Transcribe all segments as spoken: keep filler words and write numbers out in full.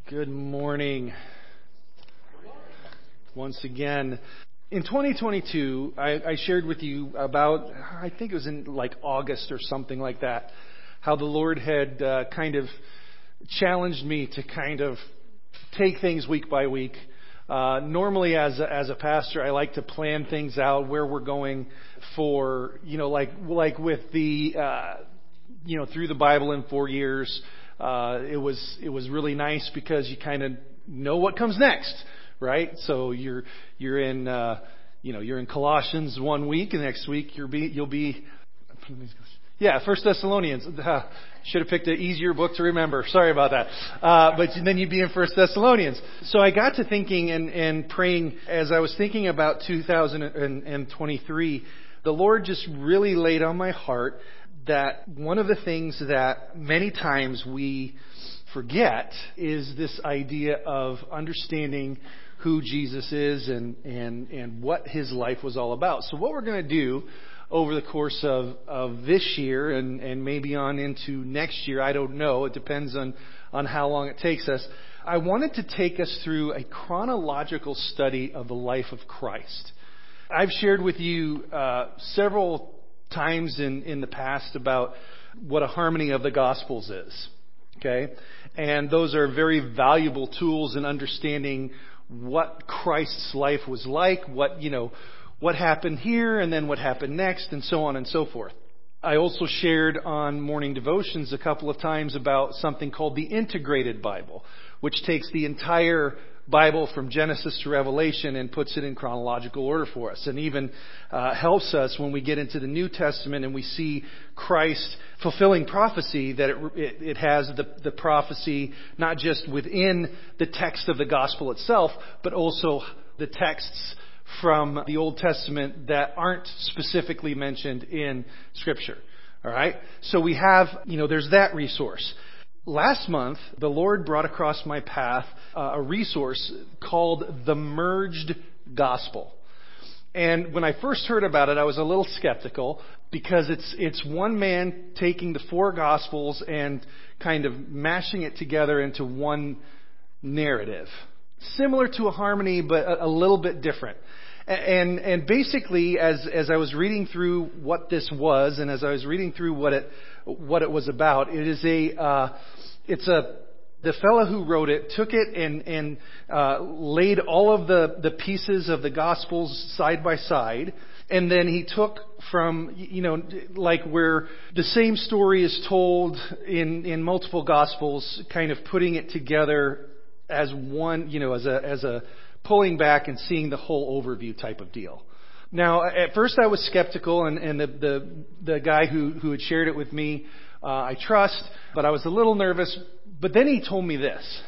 Good morning. Once again, in twenty twenty-two, I, I shared with you about, I think it was in like August or something like that, how the Lord had uh, kind of challenged me to kind of take things week by week. Uh, normally as a, as a pastor, I like to plan things out where we're going for, you know, like, like with the, uh, you know, through the Bible in four years. Uh, it was, it was really nice because you kind of know what comes next, right? So you're, you're in, uh, you know, you're in Colossians one week, and next week you'll be, you'll be, yeah, First Thessalonians. Uh, should have picked an easier book to remember. Sorry about that. Uh, but then you'd be in First Thessalonians. So I got to thinking and, and praying as I was thinking about two thousand twenty-three, the Lord just really laid on my heart that one of the things that many times we forget is this idea of understanding who Jesus is and, and, and what his life was all about. So what we're going to do over the course of, of this year and, and maybe on into next year, I don't know. It depends on, on how long it takes us. I wanted to take us through a chronological study of the life of Christ. I've shared with you uh, several times in, in the past about what a harmony of the Gospels is. Okay? And those are very valuable tools in understanding what Christ's life was like, what, you know, what happened here and then what happened next and so on and so forth. I also shared on morning devotions a couple of times about something called the Integrated Bible, which takes the entire Bible from Genesis to Revelation and puts it in chronological order for us, and even uh, helps us when we get into the New Testament and we see Christ fulfilling prophecy, that it, it, it has the, the prophecy not just within the text of the gospel itself, but also the texts from the Old Testament that aren't specifically mentioned in Scripture. All right? So we have, you know, there's that resource. Last month, the Lord brought across my path uh, a resource called the Merged Gospel. And when I first heard about it, I was a little skeptical because it's it's one man taking the four Gospels and kind of mashing it together into one narrative. Similar to a harmony, but a, a little bit different. And and basically, as as I was reading through what this was, and as I was reading through what it what it was about, it is a uh, it's a the fellow who wrote it took it and and uh, laid all of the the pieces of the Gospels side by side, and then he took from, you know, like where the same story is told in in multiple Gospels, kind of putting it together as one, you know, as a as a pulling back and seeing the whole overview type of deal. Now, at first I was skeptical, and, and the, the the guy who, who had shared it with me, uh, I trust, but I was a little nervous. But then he told me this,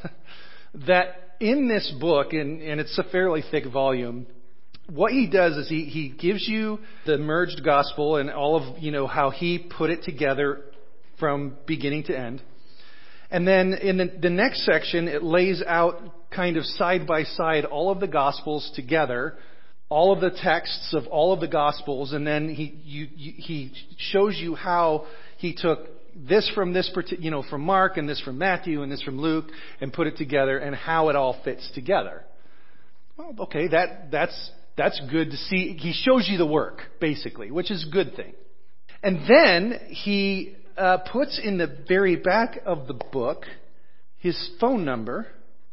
that in this book, and, and it's a fairly thick volume, what he does is he, he gives you the merged gospel and all of, you know, how he put it together from beginning to end. And then in the, the next section, it lays out kind of side by side all of the Gospels together, all of the texts of all of the Gospels, and then he you, you, he shows you how he took this from this, you know, from Mark, and this from Matthew, and this from Luke, and put it together, and how it all fits together. Well, okay, that that's that's good to see. He shows you the work, basically, which is a good thing. And then he uh, puts in the very back of the book his phone number,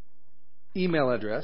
email address,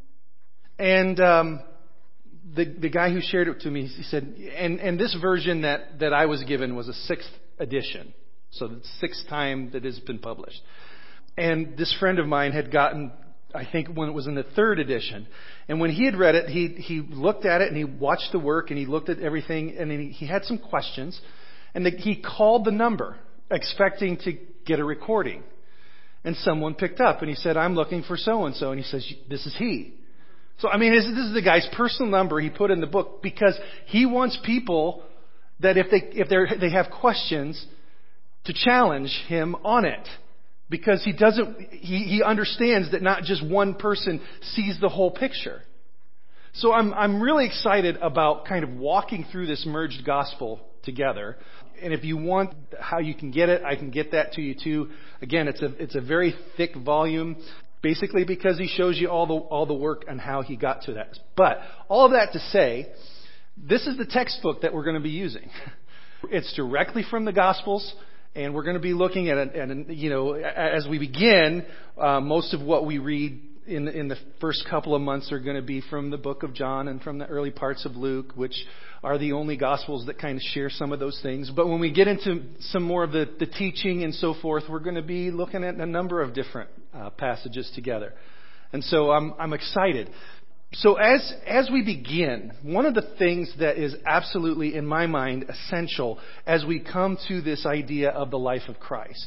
and um, the the guy who shared it to me, he said, and and this version that that I was given was a sixth edition, so the sixth time that it's been published. And this friend of mine had gotten, I think, when it was in the third edition, and when he had read it, he he looked at it and he watched the work and he looked at everything, and then he, he had some questions, and the, he called the number expecting to get a recording. And someone picked up and he said, "I'm looking for so-and-so." And he says, "This is he." So, I mean, this, this is the guy's personal number he put in the book because he wants people that if they if they they have questions to challenge him on it. Because he doesn't, he, he understands that not just one person sees the whole picture. So I'm I'm really excited about kind of walking through this merged gospel together. And if you want how you can get it, I can get that to you too. Again, it's a it's a very thick volume. Basically because he shows you all the, all the work and how he got to that. But all of that to say, this is the textbook that we're going to be using. It's directly from the Gospels, and we're going to be looking at, and you know, as we begin, uh, most of what we read in, in the first couple of months are going to be from the book of John and from the early parts of Luke, which are the only Gospels that kind of share some of those things. But when we get into some more of the, the teaching and so forth, we're going to be looking at a number of different uh, passages together. And so I'm, I'm excited. So as as we begin, one of the things that is absolutely, in my mind, essential as we come to this idea of the life of Christ,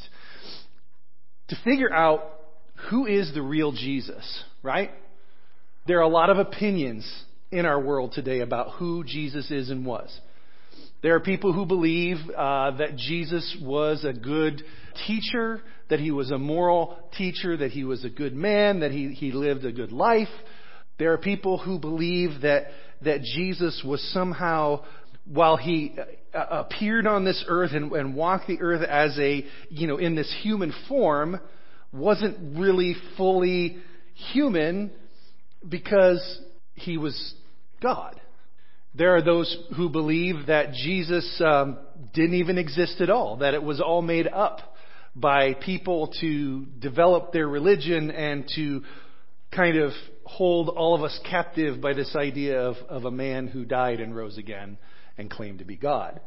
to figure out who is the real Jesus, right? There are a lot of opinions in our world today about who Jesus is and was. There are people who believe uh, that Jesus was a good teacher, that he was a moral teacher, that he was a good man, that he, he lived a good life. There are people who believe that that Jesus was somehow, while he uh, appeared on this earth and, and walked the earth as a, you know, in this human form, wasn't really fully human because he was God. There are those who believe that Jesus um, didn't even exist at all, that it was all made up by people to develop their religion and to kind of hold all of us captive by this idea of, of a man who died and rose again and claimed to be God.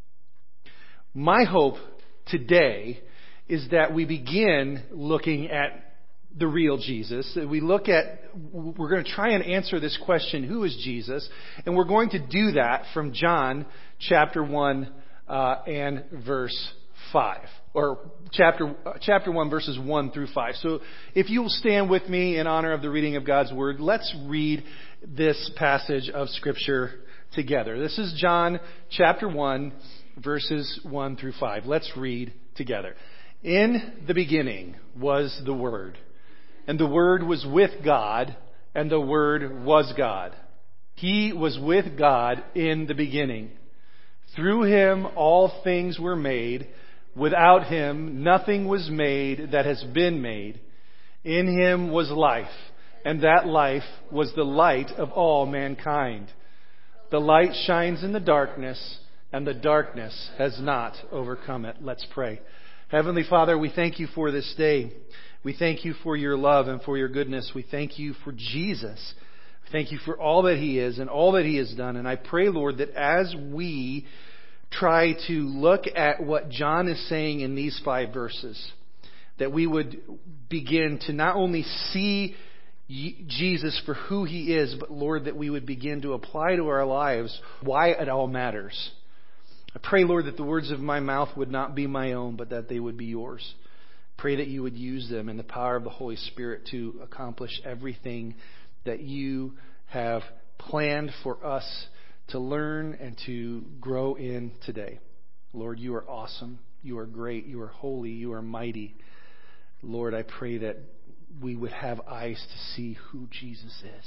My hope today is that we begin looking at the real Jesus. We look at, we're going to try and answer this question, who is Jesus? And we're going to do that from John chapter one uh, and verse five. Or chapter uh, chapter one, verses one through five. So if you will stand with me in honor of the reading of God's Word, let's read this passage of Scripture together. This is John chapter one, verses one through five. Let's read together. In the beginning was the Word, and the Word was with God, and the Word was God. He was with God in the beginning. Through Him all things were made. Without Him, nothing was made that has been made. In Him was life, and that life was the light of all mankind. The light shines in the darkness, and the darkness has not overcome it. Let's pray. Heavenly Father, we thank you for this day. We thank you for your love and for your goodness. We thank you for Jesus. We thank you for all that He is and all that He has done. And I pray, Lord, that as we try to look at what John is saying in these five verses, that we would begin to not only see Jesus for who He is, but Lord, that we would begin to apply to our lives why it all matters. I pray, Lord, that the words of my mouth would not be my own, but that they would be yours. Pray that you would use them in the power of the Holy Spirit to accomplish everything that you have planned for us to learn and to grow in today. Lord, you are awesome. You are great. You are holy. You are mighty. Lord, I pray that we would have eyes to see who Jesus is.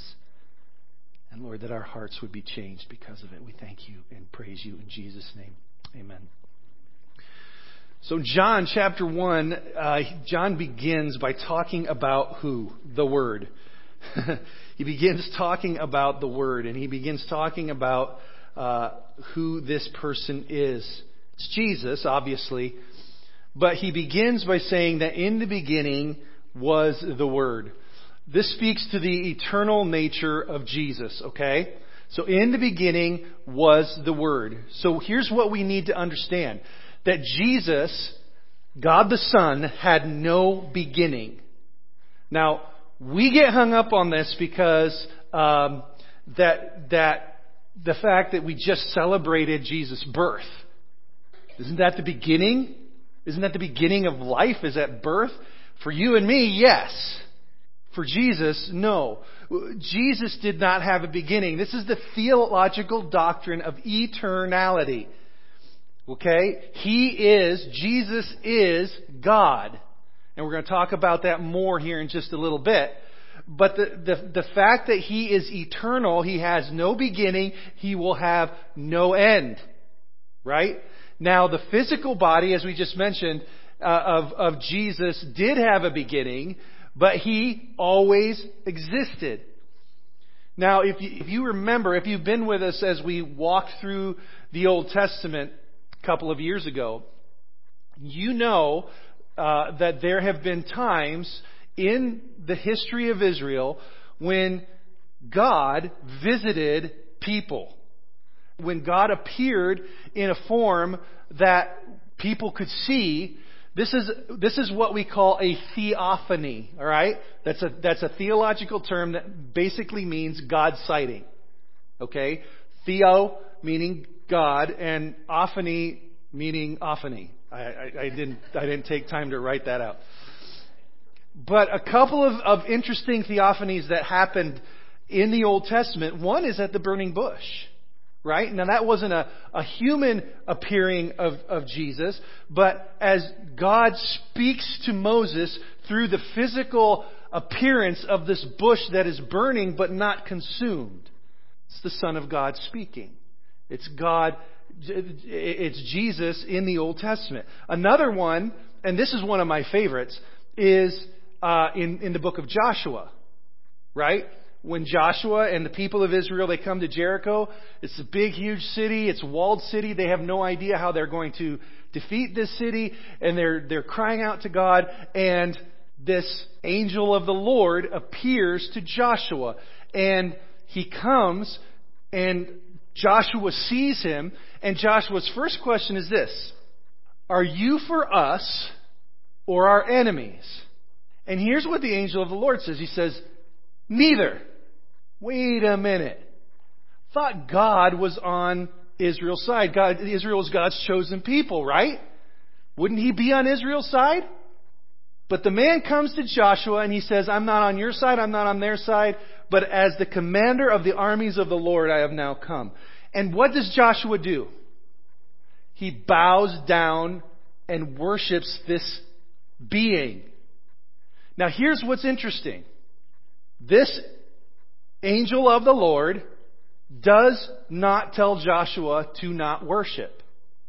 And Lord, that our hearts would be changed because of it. We thank you and praise you in Jesus' name. Amen. So John chapter one, uh, John begins by talking about who? The Word. He begins talking about the Word, and he begins talking about uh, who this person is. It's Jesus, obviously, but he begins by saying that in the beginning was the Word. This speaks to the eternal nature of Jesus, okay? So in the beginning was the Word. So here's what we need to understand. That Jesus, God the Son, had no beginning. Now, we get hung up on this because um, that that the fact that we just celebrated Jesus' birth. Isn't that the beginning? Isn't that the beginning of life? Is that birth? For you and me, yes. For Jesus, no. Jesus did not have a beginning. This is the theological doctrine of eternality. Okay? He is, Jesus is God. And we're going to talk about that more here in just a little bit. But the, the, the fact that He is eternal, He has no beginning, He will have no end. Right? Now, the physical body, as we just mentioned, uh, of, of Jesus did have a beginning, but He always existed. Now, if you, if you remember, if you've been with us as we walked through the Old Testament a couple of years ago, you know uh, that there have been times in the history of Israel when God visited people. When God appeared in a form that people could see. This is this is what we call a theophany, all right? That's a that's a theological term that basically means God sighting. Okay? Theo meaning God and ophany meaning ophany. I, I, I didn't I didn't take time to write that out. But a couple of, of interesting theophanies that happened in the Old Testament. One is at the burning bush. Right? Now that wasn't a, a human appearing of, of Jesus, but as God speaks to Moses through the physical appearance of this bush that is burning but not consumed. It's the Son of God speaking. It's God, it's Jesus in the Old Testament. Another one, and this is one of my favorites, is uh, in, in the book of Joshua. Right? When Joshua and the people of Israel, they come to Jericho, it's a big, huge city. It's a walled city. They have no idea how they're going to defeat this city. And they're, they're crying out to God. And this angel of the Lord appears to Joshua. And he comes and Joshua sees him. And Joshua's first question is this: are you for us or our enemies? And here's what the angel of the Lord says. He says, neither. Wait a minute. Thought God was on Israel's side. God, Israel was God's chosen people, right? Wouldn't He be on Israel's side? But the man comes to Joshua and he says, I'm not on your side, I'm not on their side, but as the commander of the armies of the Lord I have now come. And what does Joshua do? He bows down and worships this being. Now here's what's interesting. This angel of the Lord does not tell Joshua to not worship.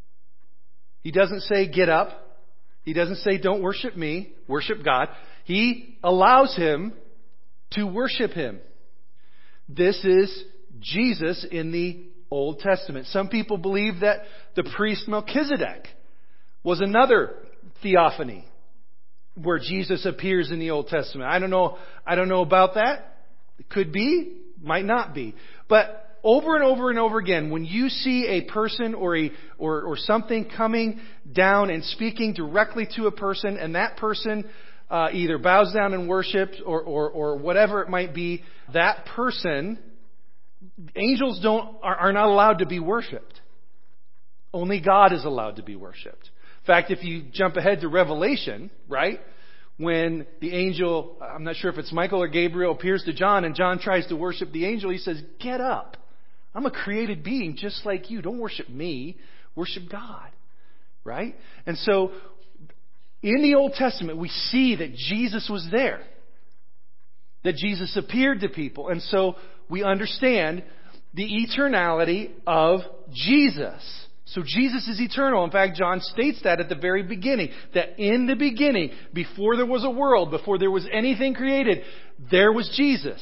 He doesn't say, get up. He doesn't say, don't worship me, worship God. He allows him to worship Him. This is Jesus in the Old Testament. Some people believe that the priest Melchizedek was another theophany where Jesus appears in the Old Testament. I don't know, I don't know about that. It could be, might not be. But over and over and over again, when you see a person or a or, or something coming down and speaking directly to a person, and that person uh, either bows down and worships or, or or whatever it might be, that person, angels don't are, are not allowed to be worshipped. Only God is allowed to be worshipped. In fact, if you jump ahead to Revelation, right? When the angel, I'm not sure if it's Michael or Gabriel, appears to John and John tries to worship the angel, he says, get up. I'm a created being just like you. Don't worship me. Worship God. Right? And so, in the Old Testament, we see that Jesus was there. That Jesus appeared to people. And so, we understand the eternality of Jesus. So Jesus is eternal. In fact, John states that at the very beginning. That in the beginning, before there was a world, before there was anything created, there was Jesus.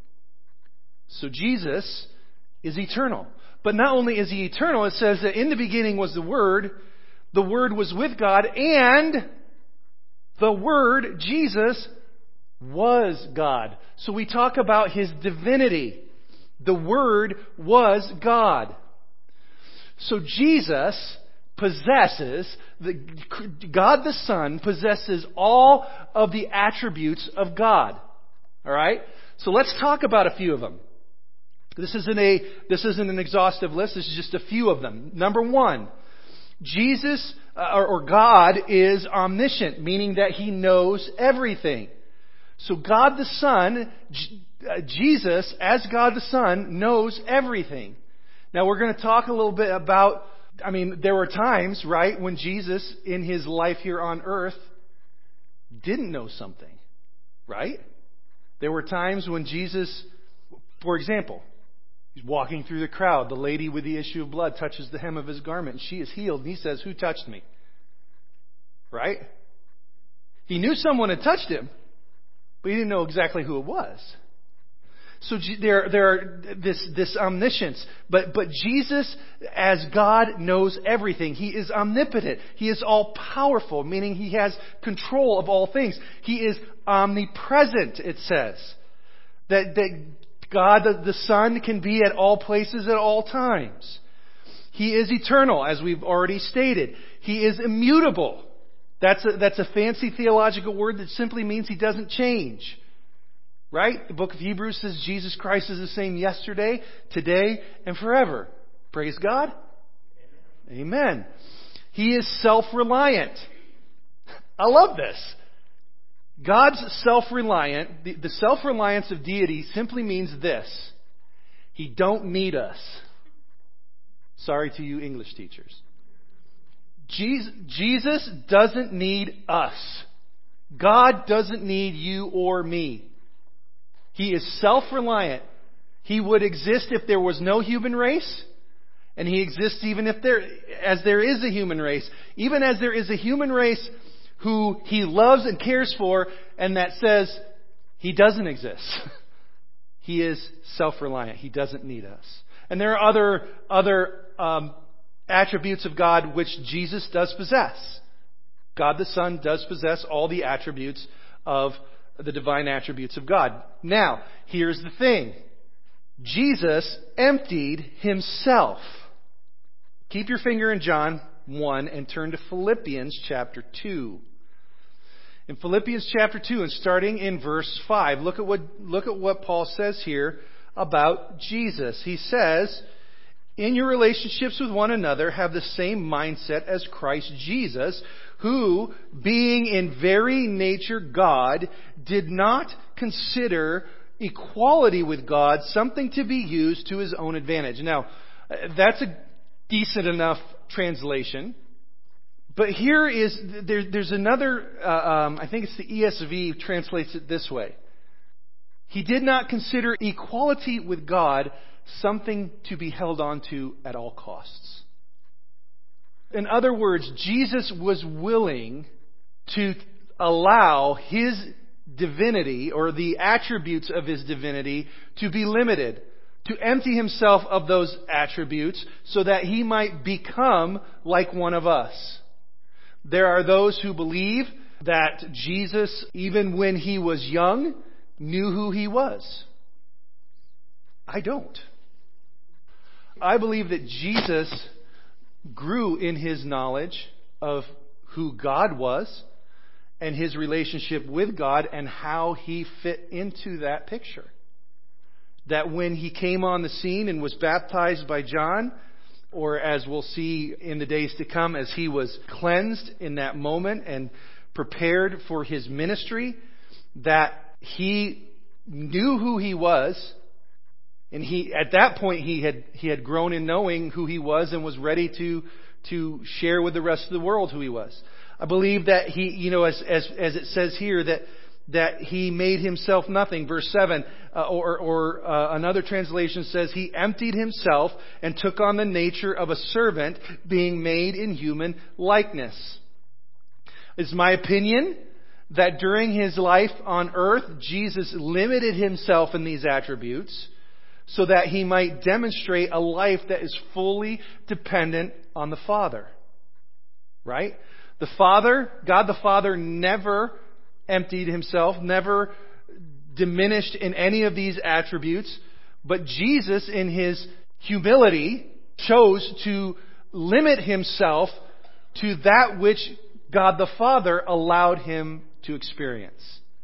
So Jesus is eternal. But not only is He eternal, it says that in the beginning was the Word. The Word was with God. And the Word, Jesus, was God. So we talk about His divinity. The Word was God. So Jesus possesses, the, God the Son possesses all of the attributes of God. Alright? So let's talk about a few of them. This isn't a, this isn't an exhaustive list, this is just a few of them. Number one, Jesus, uh, or, or God is omniscient, meaning that He knows everything. So God the Son, J- uh, Jesus, as God the Son, knows everything. Now we're going to talk a little bit about, I mean, there were times, right, when Jesus in His life here on earth didn't know something, right? There were times when Jesus, for example, He's walking through the crowd. The lady with the issue of blood touches the hem of His garment and she is healed. And He says, who touched me? Right? He knew someone had touched Him. but he didn't know exactly who it was. So there, there are this, this omniscience, but, but Jesus, as God, knows everything. He is omnipotent. He is all powerful, meaning He has control of all things. He is omnipresent, it says. That, that God, the, the Son, can be at all places at all times. He is eternal, as we've already stated. He is immutable. That's a, that's a fancy theological word that simply means He doesn't change. Right? The book of Hebrews says Jesus Christ is the same yesterday, today, and forever. Praise God. Amen. Amen. He is self-reliant. I love this. God's self-reliant, the, the self-reliance of deity simply means this. He don't need us. Sorry to you English teachers. Jesus, Jesus doesn't need us. God doesn't need you or me. He is self-reliant. He would exist if there was no human race, and He exists even if there, as there is a human race. Even as there is a human race who He loves and cares for, and that says He doesn't exist. He is self-reliant. He doesn't need us. And there are other other um, attributes of God which Jesus does possess. God the Son does possess all the attributes of the divine attributes of God. Now, here's the thing. Jesus emptied Himself. Keep your finger in John one and turn to Philippians chapter two. In Philippians chapter two, and starting in verse five, look at what, look at what Paul says here about Jesus. He says, in your relationships with one another, have the same mindset as Christ Jesus, who, being in very nature God, did not consider equality with God something to be used to His own advantage. Now, that's a decent enough translation. But here is, there, there's another, uh, um, I think it's the E S V translates it this way. He did not consider equality with God something to be held on to at all costs. In other words, Jesus was willing to allow His divinity, or the attributes of His divinity, to be limited, to empty Himself of those attributes so that He might become like one of us. There are those who believe that Jesus, even when He was young, knew who He was. I don't. I believe that Jesus grew in His knowledge of who God was and His relationship with God and how He fit into that picture. That when He came on the scene and was baptized by John, or as we'll see in the days to come, as He was cleansed in that moment and prepared for His ministry, that He knew who He was. And he, at that point, he had he had grown in knowing who He was and was ready to to share with the rest of the world who He was. I believe that He, you know, as as as it says here, that that He made Himself nothing. Verse seven, uh, or or uh, another translation says He emptied Himself and took on the nature of a servant, being made in human likeness. It's my opinion that during His life on earth, Jesus limited Himself in these attributes, so that He might demonstrate a life that is fully dependent on the Father. Right? The Father, God the Father, never emptied Himself, never diminished in any of these attributes. But Jesus, in His humility, chose to limit Himself to that which God the Father allowed Him to experience.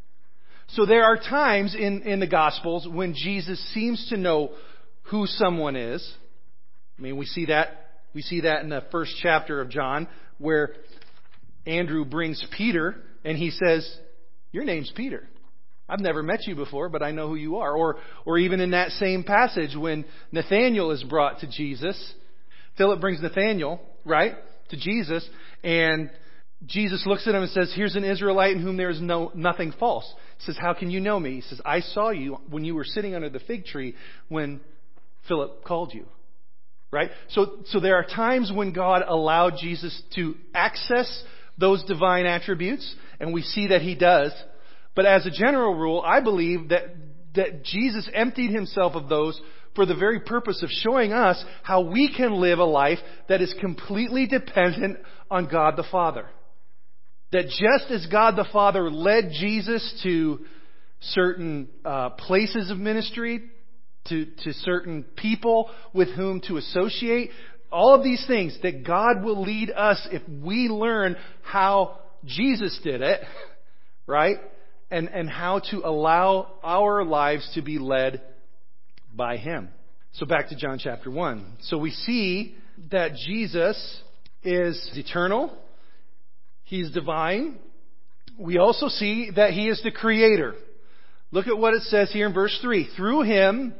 So there are times in, in the Gospels when Jesus seems to know who someone is. I mean, we see that we see that in the first chapter of John, where Andrew brings Peter and he says, "Your name's Peter. I've never met you before, but I know who you are." Or or even in that same passage when Nathanael is brought to Jesus, Philip brings Nathanael, right, to Jesus, and Jesus looks at him and says, "Here's an Israelite in whom there is no nothing false." He says, "How can you know me?" He says, "I saw you when you were sitting under the fig tree when Philip called you." Right? So, so there are times when God allowed Jesus to access those divine attributes, and we see that He does. But as a general rule, I believe that, that Jesus emptied himself of those for the very purpose of showing us how we can live a life that is completely dependent on God the Father. That just as God the Father led Jesus to certain uh, places of ministry, to, to certain people with whom to associate, all of these things, that God will lead us if we learn how Jesus did it, right? And, and how to allow our lives to be led by Him. So back to John chapter one. So we see that Jesus is eternal. He's divine. We also see that He is the Creator. Look at what it says here in verse three. Through Him,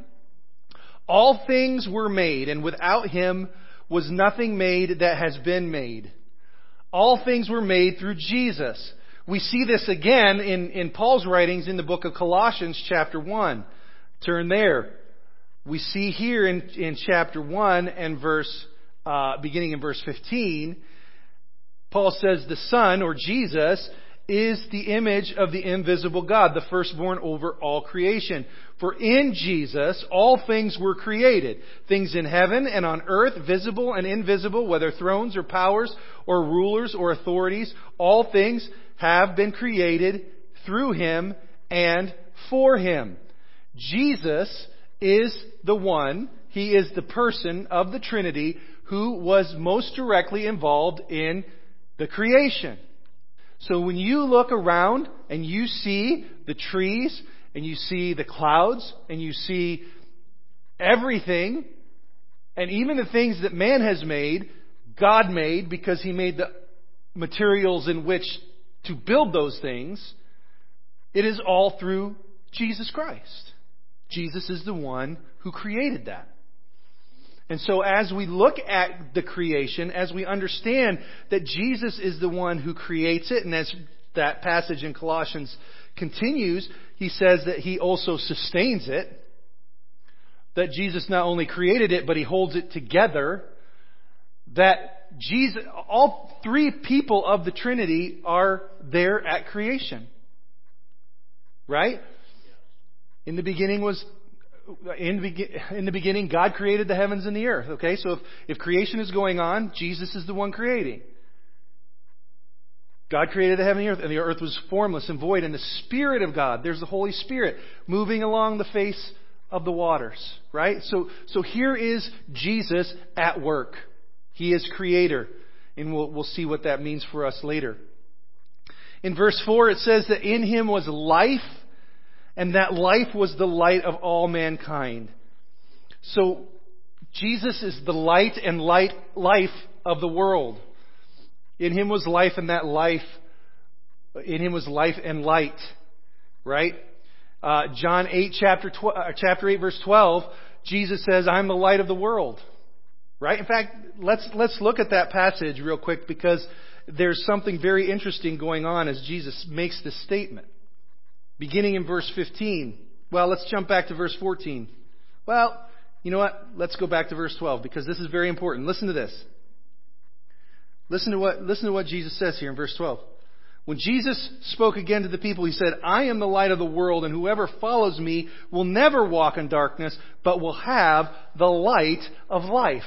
all things were made, and without Him was nothing made that has been made. All things were made through Jesus. We see this again in, in Paul's writings in the book of Colossians chapter one. Turn there. We see here in, in chapter one and verse, uh, beginning in verse fifteen, Paul says the Son, or Jesus, is the image of the invisible God, the firstborn over all creation. For in Jesus all things were created, things in heaven and on earth, visible and invisible, whether thrones or powers or rulers or authorities, all things have been created through Him and for Him. Jesus is the one, He is the person of the Trinity who was most directly involved in the creation. So when you look around and you see the trees and you see the clouds and you see everything, and even the things that man has made, God made because He made the materials in which to build those things, it is all through Jesus Christ. Jesus is the one who created that. And so as we look at the creation, as we understand that Jesus is the one who creates it, and as that passage in Colossians continues, he says that He also sustains it. That Jesus not only created it, but He holds it together. That Jesus, all three people of the Trinity are there at creation. Right? In the beginning was, in, in the beginning, God created the heavens and the earth. Okay, so if, if creation is going on, Jesus is the one creating. God created the heaven and the earth, and the earth was formless and void, and the Spirit of God, there's the Holy Spirit, moving along the face of the waters. Right? So, so here is Jesus at work. He is Creator. And we'll, we'll see what that means for us later. In verse four, it says that in Him was life, and that life was the light of all mankind. So, Jesus is the light and light life of the world. In Him was life, and that life, in Him was life and light. Right? Uh, John eight, chapter, tw- uh, chapter eight, verse twelve, Jesus says, I'm the light of the world. Right? In fact, let's, let's look at that passage real quick, because there's something very interesting going on as Jesus makes this statement. Beginning in verse fifteen. Well, let's jump back to verse fourteen. Well, you know what? Let's go back to verse twelve, because this is very important. Listen to this. Listen to what, listen to what Jesus says here in verse twelve. When Jesus spoke again to the people, He said, I am the light of the world, and whoever follows me will never walk in darkness, but will have the light of life.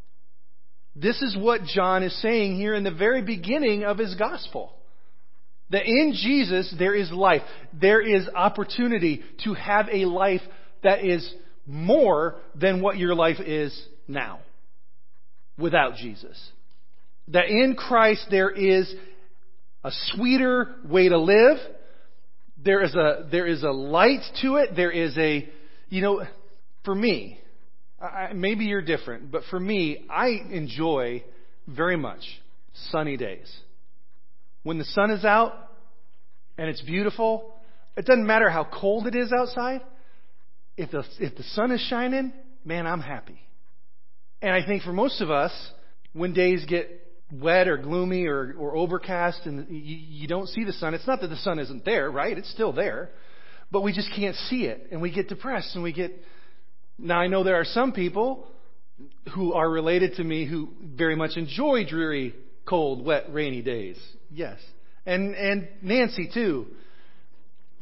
This is what John is saying here in the very beginning of his gospel. That in Jesus there is life. There is opportunity to have a life that is more than what your life is now without Jesus. That in Christ there is a sweeter way to live. There is a, there is a light to it. There is a, you know, for me, I, maybe you're different, but for me, I enjoy very much sunny days. When the sun is out and it's beautiful, it doesn't matter how cold it is outside. If the, if the sun is shining, man, I'm happy. And I think for most of us, when days get wet or gloomy or, or overcast and you, you don't see the sun, it's not that the sun isn't there, right? It's still there. But we just can't see it. And we get depressed and we get... Now, I know there are some people who are related to me who very much enjoy dreary, cold, wet, rainy days. Yes. And and Nancy, too.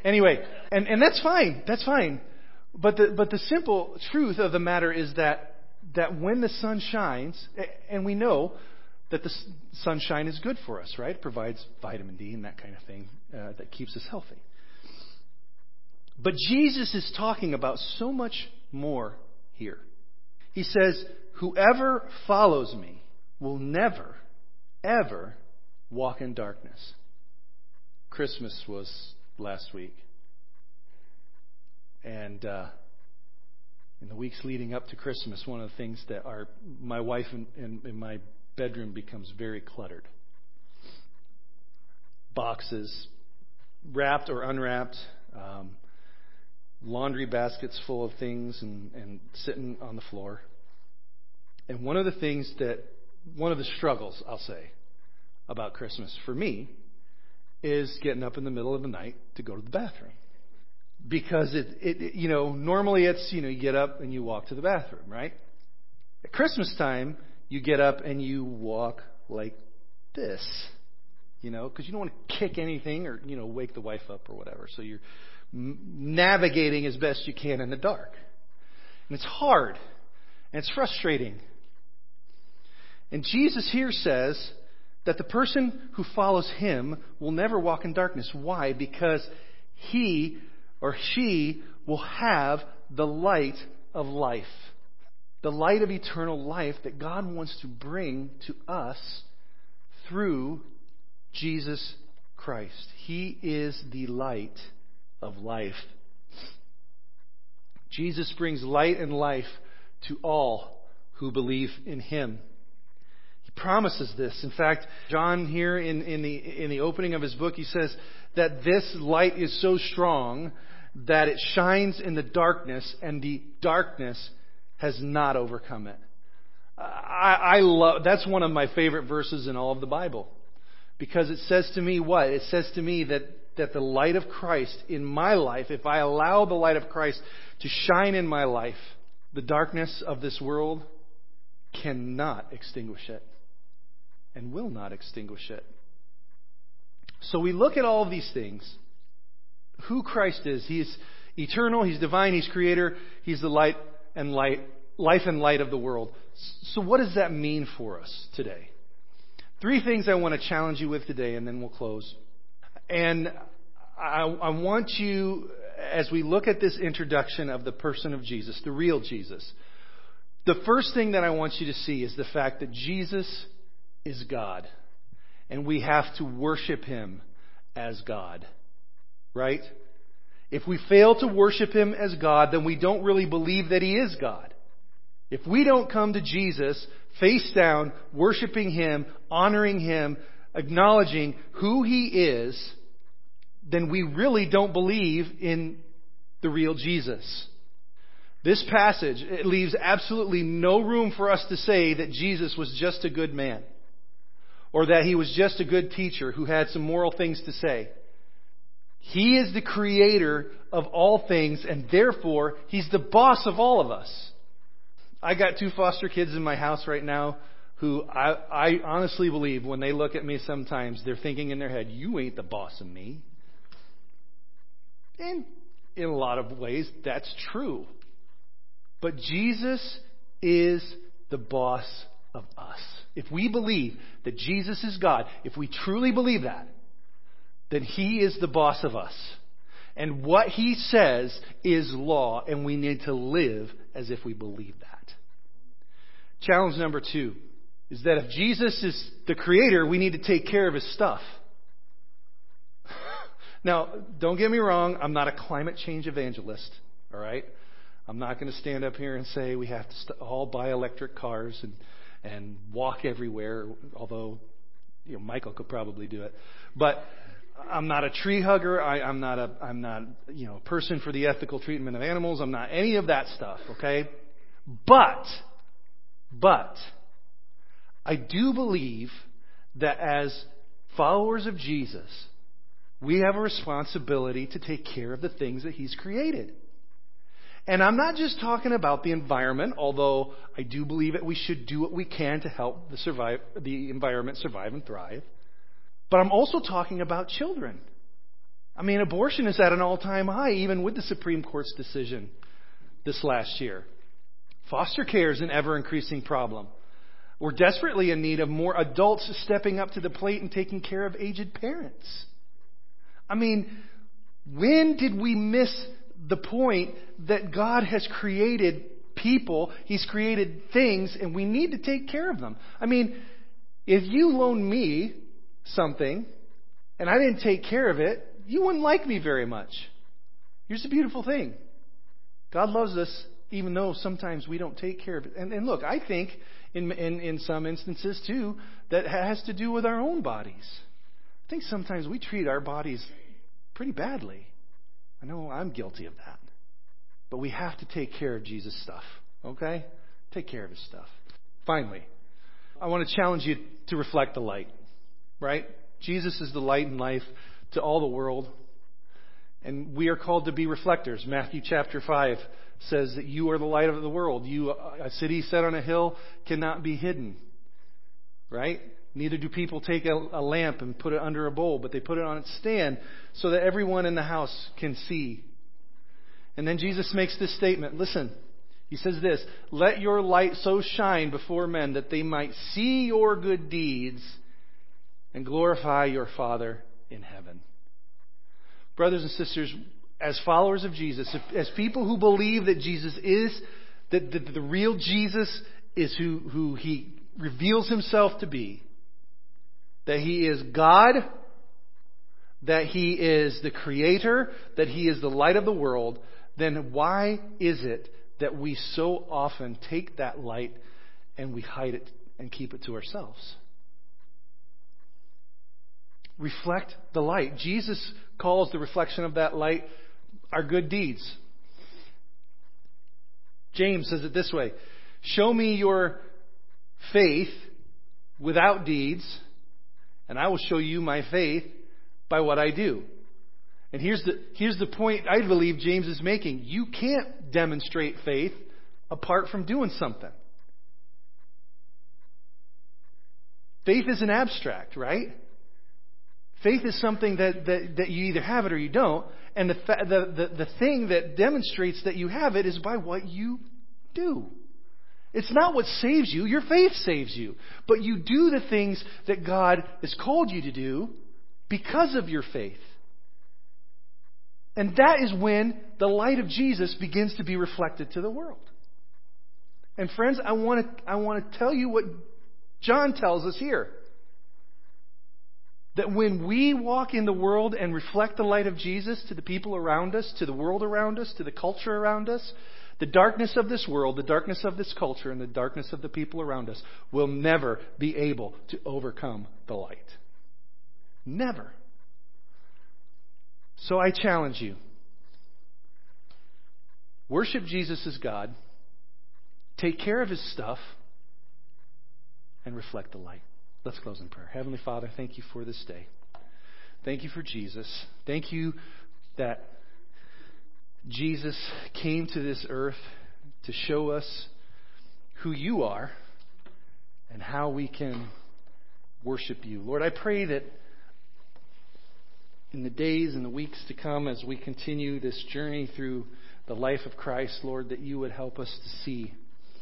Anyway, and, and that's fine. That's fine. But the, but the simple truth of the matter is that, that when the sun shines, and we know that the sunshine is good for us, right? It provides vitamin D and that kind of thing uh, that keeps us healthy. But Jesus is talking about so much more here. He says, whoever follows me will never, ever walk in darkness. Christmas was last week. And uh, in the weeks leading up to Christmas, one of the things that our my wife in, in, in my bedroom becomes very cluttered. Boxes, wrapped or unwrapped, um, laundry baskets full of things and, and sitting on the floor. And one of the things that, one of the struggles, I'll say, about Christmas for me is getting up in the middle of the night to go to the bathroom. Because it, it, you know, normally it's, you know, you get up and you walk to the bathroom, right? At Christmas time, you get up and you walk like this, you know, because you don't want to kick anything or, you know, wake the wife up or whatever. So you're navigating as best you can in the dark. And it's hard. And it's frustrating. And Jesus here says that the person who follows him will never walk in darkness. Why? Because he or she will have the light of life. The light of eternal life that God wants to bring to us through Jesus Christ. He is the light of life. Jesus brings light and life to all who believe in him. He promises this. In fact, John here in, in the in the opening of his book, he says that this light is so strong that it shines in the darkness and the darkness has not overcome it. I, I love, that's one of my favorite verses in all of the Bible. Because it says to me what? It says to me that, that the light of Christ in my life, if I allow the light of Christ to shine in my life, the darkness of this world cannot extinguish it and will not extinguish it. So we look at all of these things. Who Christ is. He is eternal, he's divine, he's creator, he's the light and light, life and light of the world. So what does that mean for us today? Three things I want to challenge you with today, and then we'll close. And I, I want you, as we look at this introduction of the person of Jesus, the real Jesus, the first thing that I want you to see is the fact that Jesus is God. And we have to worship him as God. Right? If we fail to worship him as God, then we don't really believe that he is God. If we don't come to Jesus face down, worshiping him, honoring him, acknowledging who he is, then we really don't believe in the real Jesus. This passage, it leaves absolutely no room for us to say that Jesus was just a good man, or that he was just a good teacher who had some moral things to say. He is the creator of all things, and therefore, he's the boss of all of us. I got two foster kids in my house right now who I, I honestly believe when they look at me sometimes, they're thinking in their head, you ain't the boss of me. And in a lot of ways, that's true. But Jesus is the boss of us. If we believe that Jesus is God, if we truly believe that, then he is the boss of us. And what he says is law, and we need to live as if we believe that. Challenge number two is that if Jesus is the creator, we need to take care of his stuff. Now, don't get me wrong, I'm not a climate change evangelist, all right? I'm not going to stand up here and say we have to st- all buy electric cars and, and walk everywhere, although you know, Michael could probably do it. But I'm not a tree hugger. I, I'm not a I'm not you know a person for the ethical treatment of animals. I'm not any of that stuff. Okay, but but I do believe that as followers of Jesus, we have a responsibility to take care of the things that he's created. And I'm not just talking about the environment, although I do believe that we should do what we can to help the survive the environment survive and thrive. But I'm also talking about children. I mean, abortion is at an all-time high, even with the Supreme Court's decision this last year. Foster care is an ever-increasing problem. We're desperately in need of more adults stepping up to the plate and taking care of aged parents. I mean, when did we miss the point that God has created people, He's created things, and we need to take care of them? I mean, if you loaned me something and I didn't take care of it, you wouldn't like me very much. Here's the beautiful thing. God loves us even though sometimes we don't take care of it. And, and look, I think in, in, in some instances too, that has to do with our own bodies. I think sometimes we treat our bodies pretty badly. I know I'm guilty of that. But we have to take care of Jesus' stuff. Okay? Take care of His stuff. Finally, I want to challenge you to reflect the light. Right? Jesus is the light and life to all the world. And we are called to be reflectors. Matthew chapter five says that you are the light of the world. You, a city set on a hill cannot be hidden. Right? Neither do people take a, a lamp and put it under a bowl, but they put it on its stand so that everyone in the house can see. And then Jesus makes this statement. Listen, He says this, "Let your light so shine before men that they might see your good deeds and glorify your Father in heaven." Brothers and sisters, as followers of Jesus, as people who believe that Jesus is, that the, the real Jesus is who, who He reveals Himself to be, that He is God, that He is the Creator, that He is the light of the world, then why is it that we so often take that light and we hide it and keep it to ourselves? Reflect the light. Jesus calls the reflection of that light our good deeds. James says it this way, "Show me your faith without deeds, and I will show you my faith by what I do." And here's the, here's the point I believe James is making. You can't demonstrate faith apart from doing something. Faith isn't abstract, right? Faith is something that, that, that you either have it or you don't. And the, the, the, the thing that demonstrates that you have it is by what you do. It's not what saves you. Your faith saves you. But you do the things that God has called you to do because of your faith. And that is when the light of Jesus begins to be reflected to the world. And friends, I want to, I want to tell you what John tells us here. That when we walk in the world and reflect the light of Jesus to the people around us, to the world around us, to the culture around us, the darkness of this world, the darkness of this culture, and the darkness of the people around us will never be able to overcome the light. Never. So I challenge you. Worship Jesus as God. Take care of His stuff. And reflect the light. Let's close in prayer. Heavenly Father, thank You for this day. Thank You for Jesus. Thank You that Jesus came to this earth to show us who You are and how we can worship You. Lord, I pray that in the days and the weeks to come as we continue this journey through the life of Christ, Lord, that You would help us to see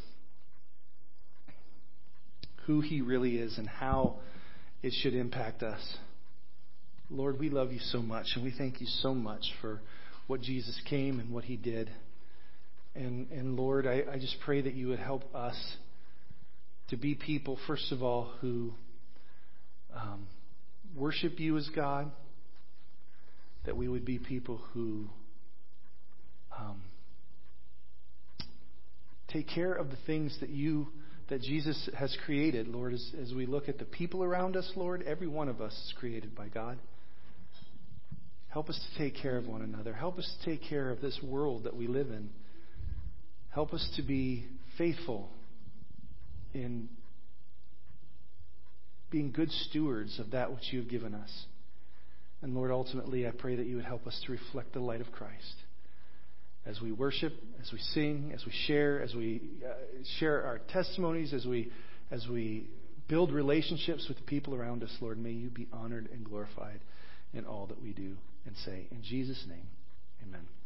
who He really is and how it should impact us. Lord, we love You so much, and we thank You so much for what Jesus came and what He did. And, and Lord, I, I just pray that You would help us to be people, first of all, who um, worship You as God, that we would be people who um, take care of the things that You that Jesus has created, Lord, as, as we look at the people around us, Lord, every one of us is created by God. Help us to take care of one another. Help us to take care of this world that we live in. Help us to be faithful in being good stewards of that which You have given us. And Lord, ultimately, I pray that You would help us to reflect the light of Christ. As we worship, as we sing, as we share, as we uh, share our testimonies, as we as we build relationships with the people around us, Lord, may You be honored and glorified in all that we do. and say, in Jesus' name, amen.